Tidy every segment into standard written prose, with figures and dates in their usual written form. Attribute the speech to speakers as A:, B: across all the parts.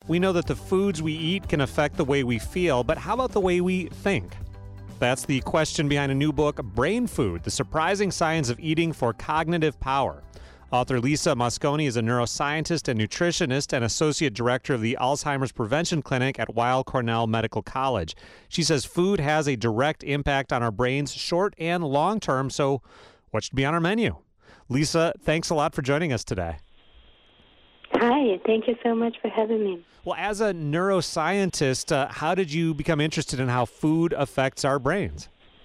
A: We know that the foods we eat can affect the way we feel, but how about the way we think? That's the question behind a new book, Brain Food: The Surprising Science of Eating for Cognitive Power. Author Lisa Mosconi is a neuroscientist and nutritionist and associate director of the Alzheimer's Prevention Clinic at Weill Cornell Medical College. She says food has a direct impact on our brains, short and long term, so what should be on our menu? Lisa, thanks a lot for joining us today.
B: Hi, thank you so much for having me.
A: Well, as a neuroscientist, how did you become interested in how food affects our brains?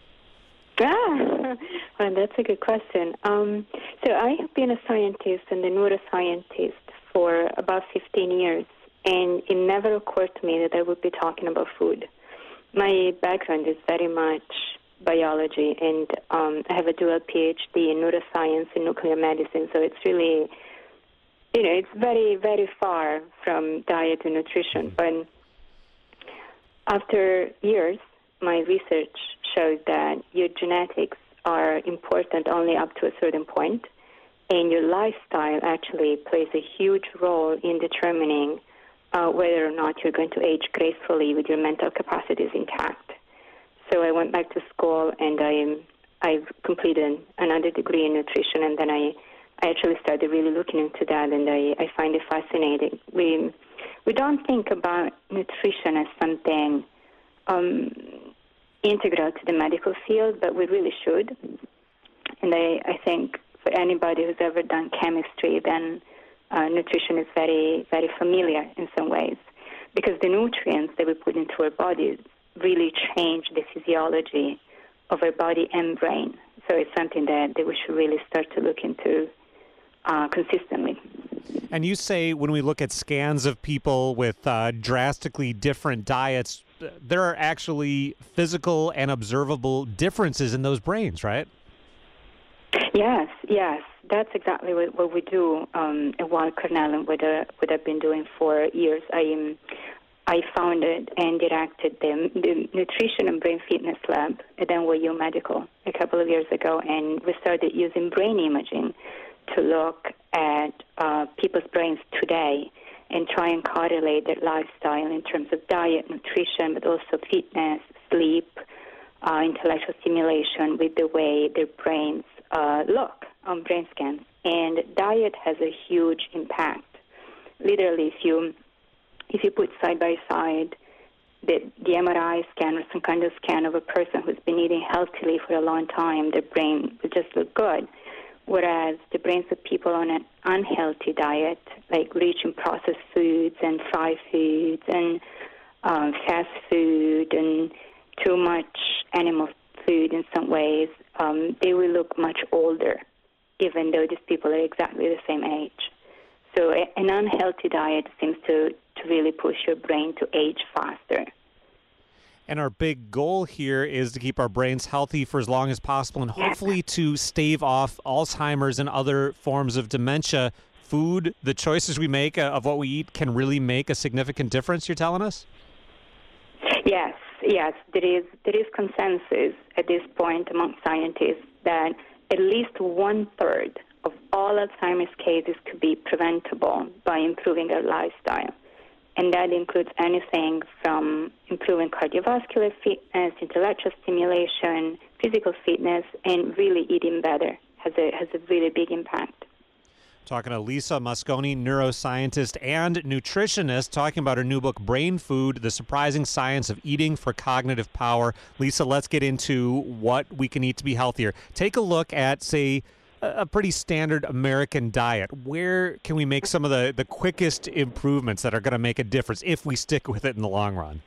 B: Well, that's a good question. So I have been a scientist and a neuroscientist for about 15 years, and it never occurred to me that I would be talking about food. My background is very much biology, and I have a dual PhD in neuroscience and nuclear medicine, so it's really, it's very, very far from diet and nutrition. But after years, my research showed that your genetics are important only up to a certain point, and your lifestyle actually plays a huge role in determining whether or not you're going to age gracefully with your mental capacities intact. So I went back to school, and I completed another degree in nutrition, and then I actually started really looking into that, and I find it fascinating. We don't think about nutrition as something integral to the medical field, but we really should. And I think for anybody who's ever done chemistry, then nutrition is very, very familiar in some ways, because the nutrients that we put into our bodies really change the physiology of our body and brain. So it's something that we should really start to look into consistently.
A: And you say when we look at scans of people with drastically different diets, there are actually physical and observable differences in those brains, right? Yes.
B: That's exactly what we do at Weill Cornell, and what I've been doing for years. I founded and directed the Nutrition and Brain Fitness Lab at NYU Medical a couple of years ago, and we started using brain imaging to look at people's brains today and try and correlate their lifestyle in terms of diet, nutrition, but also fitness, sleep, intellectual stimulation with the way their brains look on brain scans. And diet has a huge impact. Literally, if you put side by side the MRI scan or some kind of scan of a person who's been eating healthily for a long time, their brain will just look good. Whereas the brains of people on an unhealthy diet, like rich in processed foods and fried foods and fast food and too much animal food in some ways, they will look much older, even though these people are exactly the same age. So an unhealthy diet seems to really push your brain to age faster.
A: And our big goal here is to keep our brains healthy for as long as possible, and hopefully to stave off Alzheimer's and other forms of dementia. Food, the choices we make of what we eat, can really make a significant difference, you're telling us?
B: Yes. There is consensus at this point among scientists that at least 1/3 of all Alzheimer's cases could be preventable by improving our lifestyle. And that includes anything from improving cardiovascular fitness, intellectual stimulation, physical fitness, and really eating better has a really big impact.
A: Talking to Lisa Mosconi, neuroscientist and nutritionist, talking about her new book, Brain Food: The Surprising Science of Eating for Cognitive Power. Lisa, let's get into what we can eat to be healthier. Take a look at, say, a pretty standard American diet. Where can we make some of the quickest improvements that are going to make a difference if we stick with it in the long run?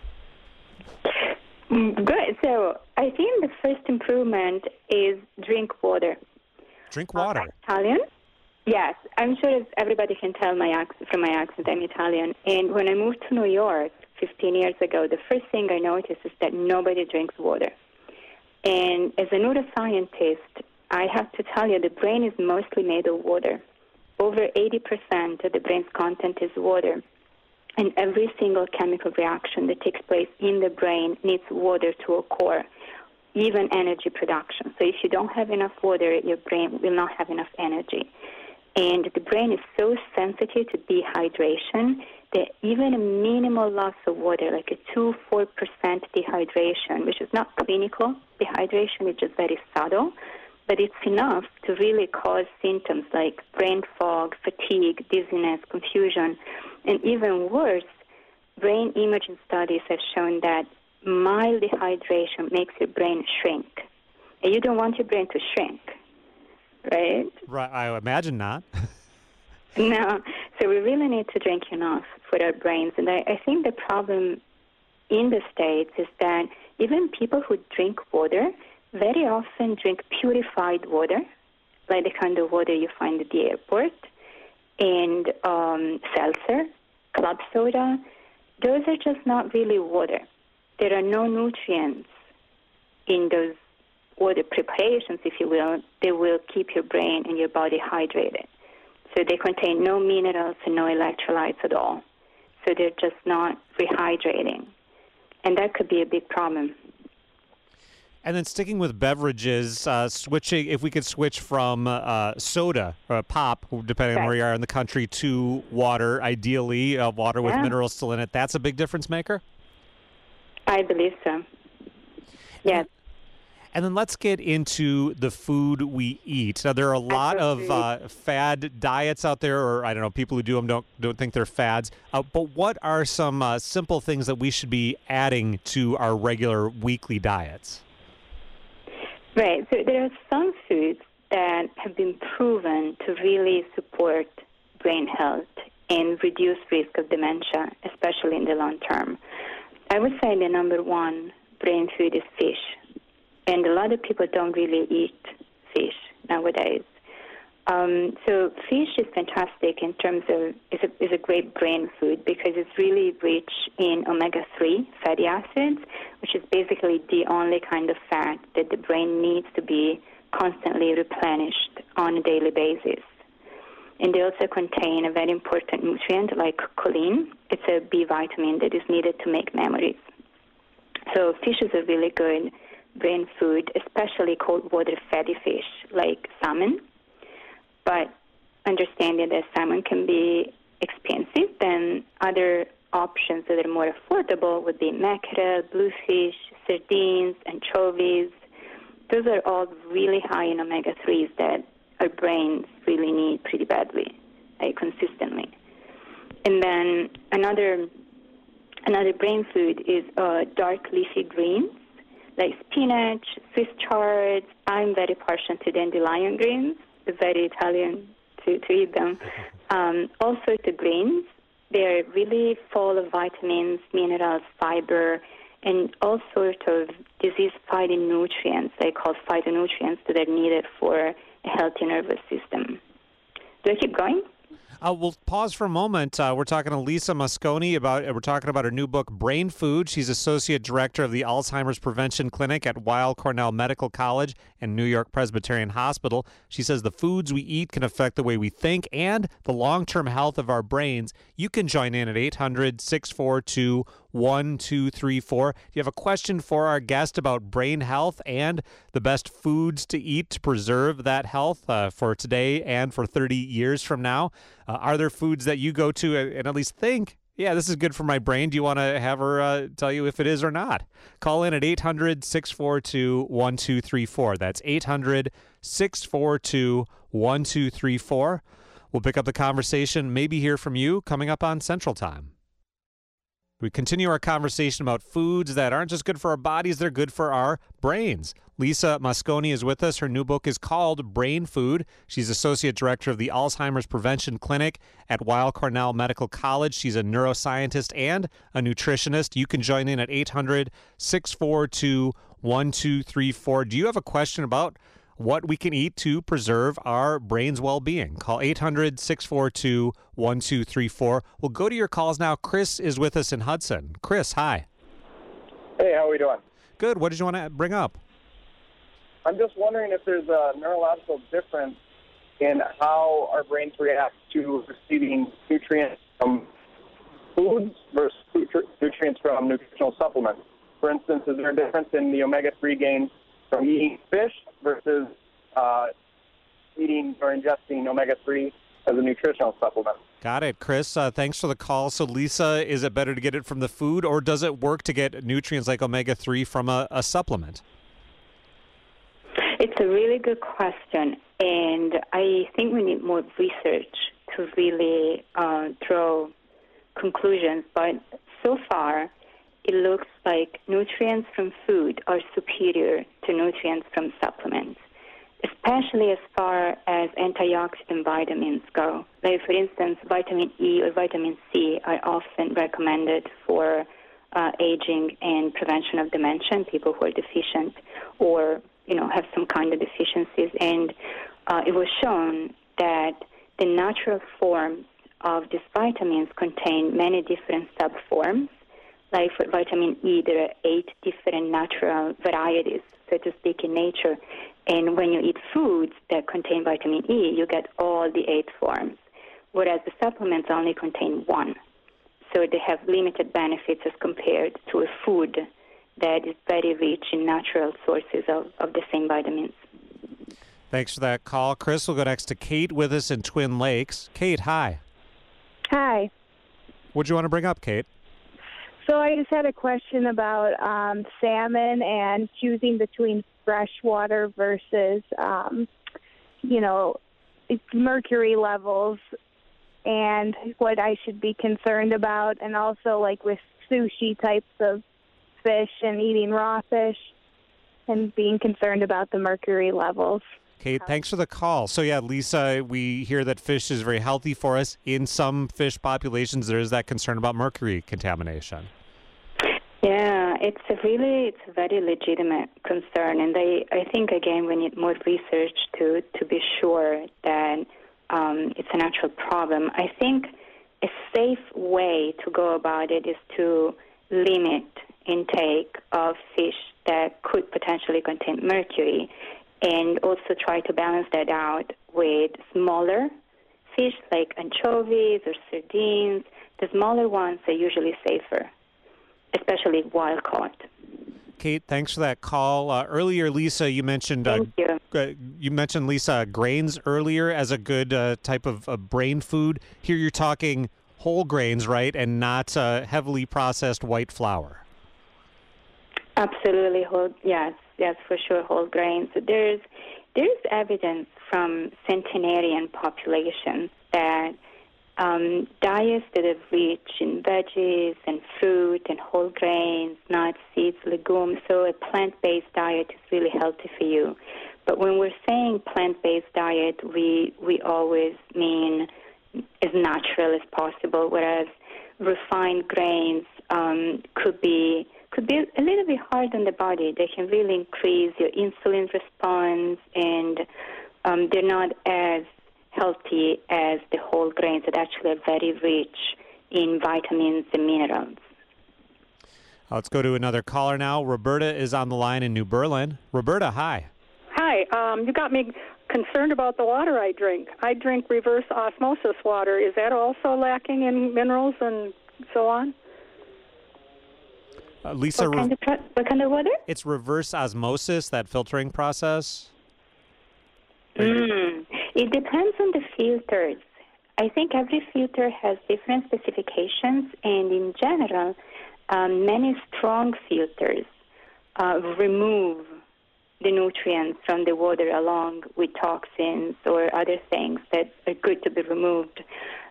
B: Good. So I think the first improvement is drink water.
A: Drink water?
B: I'm Italian. Yes. I'm sure as everybody can tell from my accent, I'm Italian. And when I moved to New York 15 years ago, the first thing I noticed is that nobody drinks water. And as a neuroscientist, I have to tell you, the brain is mostly made of water. Over 80% of the brain's content is water. And every single chemical reaction that takes place in the brain needs water to occur, even energy production. So if you don't have enough water, your brain will not have enough energy. And the brain is so sensitive to dehydration that even a minimal loss of water, like a 2-4% dehydration, which is not clinical dehydration, it's just very subtle, but it's enough to really cause symptoms like brain fog, fatigue, dizziness, confusion, and even worse, brain imaging studies have shown that mild dehydration makes your brain shrink. And you don't want your brain to shrink, right?
A: Right, I imagine not.
B: No, so we really need to drink enough for our brains. And I think the problem in the States is that even people who drink water very often drink purified water, like the kind of water you find at the airport, and seltzer, club soda. Those are just not really water. There are no nutrients in those water preparations, if you will, that will keep your brain and your body hydrated. So they contain no minerals and no electrolytes at all. So they're just not rehydrating. And that could be a big problem.
A: And then sticking with beverages, switching, if we could switch from soda or pop, depending on where you are in the country, to water, ideally water with minerals still in it, that's a big difference maker?
B: I believe so. Yeah.
A: And then let's get into the food we eat. Now, there are a lot of fad diets out there, or I don't know, people who do them don't think they're fads. But what are some simple things that we should be adding to our regular weekly diets?
B: Right. So there are some foods that have been proven to really support brain health and reduce risk of dementia, especially in the long term. I would say the number one brain food is fish. And a lot of people don't really eat fish nowadays. So fish is fantastic in terms of, is a great brain food because it's really rich in omega-3 fatty acids, which is basically the only kind of fat that the brain needs to be constantly replenished on a daily basis. And they also contain a very important nutrient like choline. It's a B vitamin that is needed to make memories. So fish is a really good brain food, especially cold water fatty fish like salmon. But understanding that salmon can be expensive, then other options that are more affordable would be mackerel, bluefish, sardines, anchovies. Those are all really high in omega-3s that our brains really need pretty badly, consistently. And then another brain food is dark leafy greens, like spinach, Swiss chard. I'm very partial to dandelion greens. It's very Italian to eat them. Also to greens. They're really full of vitamins, minerals, fiber, and all sorts of disease-fighting nutrients, they call phytonutrients, that are needed for a healthy nervous system. Do I keep going?
A: We'll pause for a moment. We're talking to Lisa Mosconi we're talking about her new book, Brain Food. She's Associate Director of the Alzheimer's Prevention Clinic at Weill Cornell Medical College and New York Presbyterian Hospital. She says the foods we eat can affect the way we think and the long-term health of our brains. You can join in at 800-642-1234. Do you have a question for our guest about brain health and the best foods to eat to preserve that health for today and for 30 years from now? Are there foods that you go to and at least think, yeah, this is good for my brain? Do you want to have her tell you if it is or not? Call in at 800-642-1234. That's 800-642-1234. We'll pick up the conversation, maybe hear from you coming up on Central Time. We continue our conversation about foods that aren't just good for our bodies, they're good for our brains. Lisa Mosconi is with us. Her new book is called Brain Food. She's Associate Director of the Alzheimer's Prevention Clinic at Weill Cornell Medical College. She's a neuroscientist and a nutritionist. You can join in at 800-642-1234. Do you have a question about what we can eat to preserve our brain's well-being? Call 800-642-1234. We'll go to your calls now. Chris is with us in Hudson. Chris, hi.
C: Hey, how are we doing?
A: Good. What did you want to bring up?
C: I'm just wondering if there's a neurological difference in how our brains react to receiving nutrients from foods versus nutrients from nutritional supplements. For instance, is there a difference in the omega-3 gains from eating fish versus eating or ingesting omega-3 as a nutritional supplement?
A: Got it. Chris, thanks for the call. So, Lisa, is it better to get it from the food, or does it work to get nutrients like omega-3 from a supplement?
B: It's a really good question, and I think we need more research to really draw conclusions. But so far, it looks like nutrients from food are superior to nutrients from supplements, especially as far as antioxidant vitamins go. Like, for instance, vitamin E or vitamin C are often recommended for aging and prevention of dementia in people who are deficient or, have some kind of deficiencies. And it was shown that the natural forms of these vitamins contain many different subforms. Like for vitamin E, there are 8 different natural varieties, so to speak, in nature. And when you eat foods that contain vitamin E, you get all the 8 forms, whereas the supplements only contain 1. So they have limited benefits as compared to a food that is very rich in natural sources of the same vitamins.
A: Thanks for that call. Chris, we'll go next to Kate with us in Twin Lakes. Kate, hi.
D: Hi.
A: What do you want to bring up, Kate?
D: So I just had a question about salmon and choosing between freshwater versus, mercury levels and what I should be concerned about, and also like with sushi types of fish and eating raw fish and being concerned about the mercury levels.
A: Kate, thanks for the call. So, yeah, Lisa, we hear that fish is very healthy for us. In some fish populations, there is that concern about mercury contamination.
B: Yeah, it's a very legitimate concern. And I think, again, we need more research to be sure that it's an actual problem. I think a safe way to go about it is to limit intake of fish that could potentially contain mercury, and also try to balance that out with smaller fish like anchovies or sardines. The smaller ones are usually safer, especially wild caught.
A: Kate, thanks for that call. Earlier, Lisa, you mentioned Lisa, grains earlier as a good type of brain food. Here you're talking whole grains, right, and not heavily processed white flour.
B: Absolutely, yes, for sure, whole grains. There's evidence from centenarian populations that diets that are rich in veggies and fruit and whole grains, nuts, seeds, legumes, so a plant-based diet is really healthy for you. But when we're saying plant-based diet, we always mean as natural as possible, whereas refined grains could be a little bit hard on the body. They can really increase your insulin response, and they're not as healthy as the whole grains that actually are very rich in vitamins and minerals.
A: Let's go to another caller now. Roberta is on the line in New Berlin. Roberta, hi.
E: Hi. You got me concerned about the water I drink. I drink reverse osmosis water. Is that also lacking in minerals and so on?
A: Lisa,
B: what kind of water?
A: It's reverse osmosis, that filtering process.
B: It depends on the filters. I think every filter has different specifications, and in general, many strong filters remove the nutrients from the water along with toxins or other things that are good to be removed.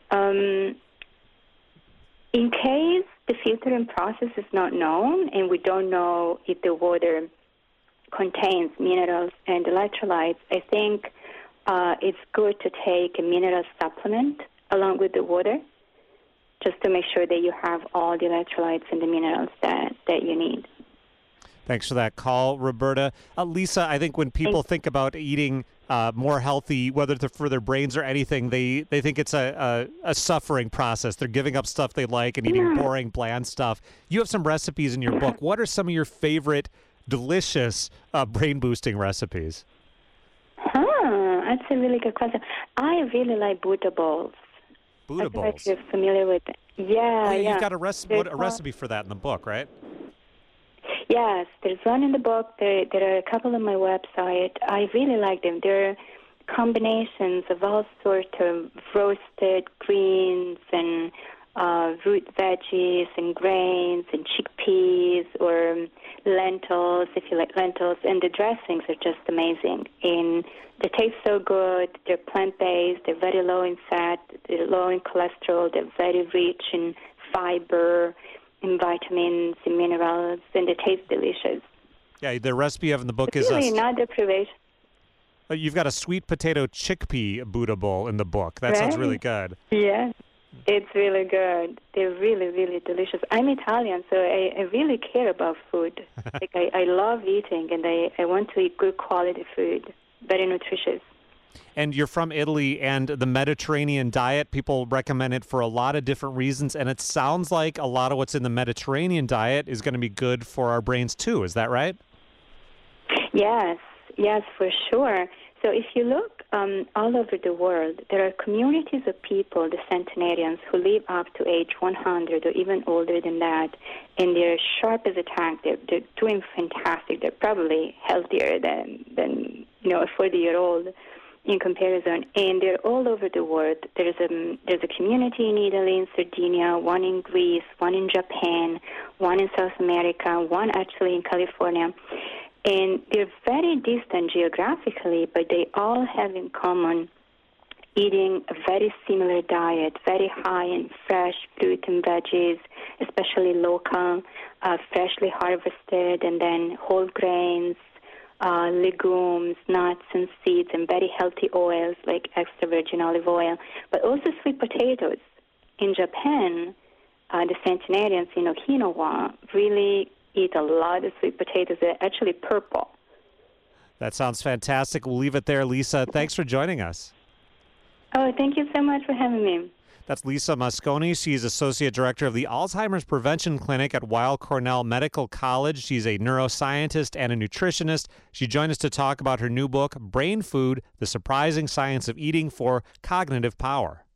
B: In case the filtering process is not known and we don't know if the water contains minerals and electrolytes, I think it's good to take a mineral supplement along with the water just to make sure that you have all the electrolytes and the minerals that you need.
A: Thanks for that call, Roberta. Lisa, I think when people think about eating more healthy, whether it's for their brains or anything, they think it's a suffering process. They're giving up stuff they like and eating boring, bland stuff. You have some recipes in your book. What are some of your favorite delicious brain-boosting recipes?
B: That's a really good question. I really like Buddha bowls.
A: Buddha bowls?
B: If you're familiar with it. Yeah,
A: You've got a recipe for that in the book, right?
B: Yes, there's one in the book. There are a couple on my website. I really like them. They're combinations of all sorts of roasted greens and root veggies and grains and chickpeas or lentils, if you like lentils. And the dressings are just amazing. And they taste so good. They're plant-based. They're very low in fat. They're low in cholesterol. They're very rich in fiber, in vitamins, in minerals, and they taste delicious.
A: Yeah, the recipe you have in the book
B: It's really not deprivation.
A: You've got a sweet potato chickpea Buddha bowl in the book. That sounds really good.
B: Yeah, it's really good. They're really, really delicious. I'm Italian, so I really care about food. Like I love eating, and I want to eat good quality food, very nutritious.
A: And you're from Italy, and the Mediterranean diet, people recommend it for a lot of different reasons, and it sounds like a lot of what's in the Mediterranean diet is going to be good for our brains too. Is that right?
B: Yes, for sure. So if you look all over the world, there are communities of people, the centenarians, who live up to age 100 or even older than that, and they're sharp as a tack. They're doing fantastic. They're probably healthier than a 40-year-old in comparison, and they're all over the world. There's a community in Italy, in Sardinia, one in Greece, one in Japan, one in South America, one actually in California. And they're very distant geographically, but they all have in common eating a very similar diet, very high in fresh fruit and veggies, especially local, freshly harvested, and then whole grains, legumes, nuts, and seeds, and very healthy oils like extra virgin olive oil, but also sweet potatoes. In Japan, the centenarians in Okinawa really eat a lot of sweet potatoes. They're actually purple.
A: That sounds fantastic. We'll leave it there, Lisa. Thanks for joining us.
B: Oh, thank you so much for having me.
A: That's Lisa Mosconi. She's Associate Director of the Alzheimer's Prevention Clinic at Weill Cornell Medical College. She's a neuroscientist and a nutritionist. She joined us to talk about her new book, Brain Food, The Surprising Science of Eating for Cognitive Power.